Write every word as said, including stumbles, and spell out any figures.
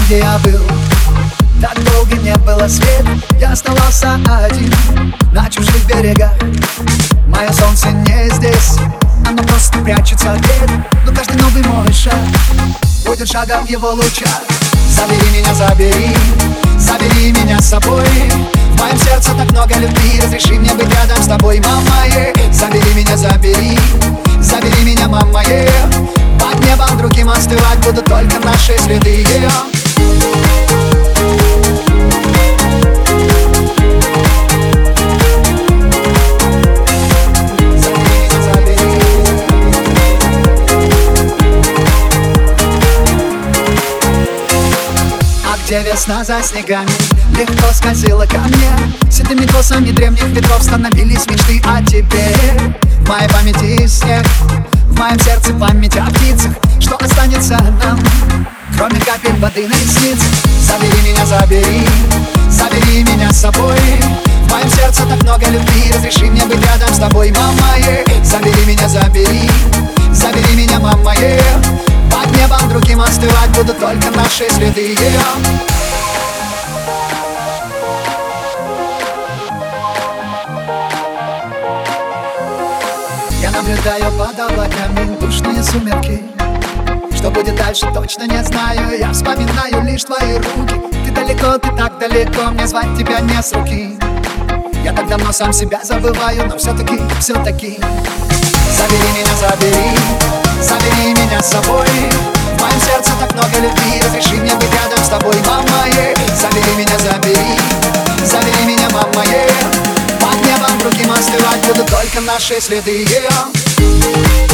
где я был, так долго не было света. Я оставался один на чужих берегах. Мое солнце не здесь, оно просто прячется где-то. Но каждый новый мой шаг будет шагом в его лучах. Забери меня, забери, забери меня с собой. В моем сердце так много любви, разреши мне быть рядом с тобой, мама, е. Забери меня, забери, забери меня, мама, е. Под небом другим остывать будут только наши следы, е. Где весна за снегами легко скользила ко мне, седыми косами древних ветров становились мечты о тебе. В моей памяти снег, в моем сердце память о птицах. Что останется нам, кроме капель воды на ресницах? Забери меня, забери, забери меня с собой. В моем сердце так много любви, разреши мне быть рядом с тобой, мама, е. Забери меня, забери, забери меня, мама, е. Под небом другим остывать будут только наши следы, е. Я наблюдаю под облаками душные сумерки. Что будет дальше, точно не знаю. Я вспоминаю лишь твои руки. Ты далеко, ты так далеко, мне звать тебя не с руки. Я так давно сам себя забываю, но все-таки, все-таки забери меня, забери, забери меня с собой. В моем сердце так много любви, разреши мне быть рядом с тобой, мама, е. Забери меня, забери, забери меня, мама, е. Под небом другим остывать будут только наши следы, е.